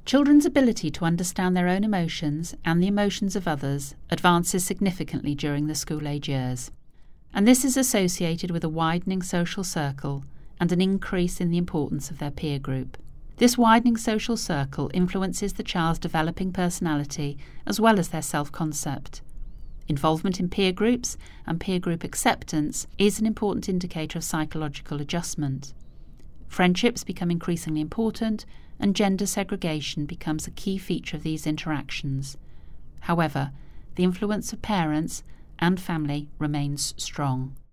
Children's ability to understand their own emotions and the emotions of others advances significantly during the school-age years, and this is associated with a widening social circle and an increase in the importance of their peer group. This widening social circle influences the child's developing personality as well as their self-concept. Involvement in peer groups and peer group acceptance is an important indicator of psychological adjustment. Friendships become increasingly important, and gender segregation becomes a key feature of these interactions. However, the influence of parents and family remains strong.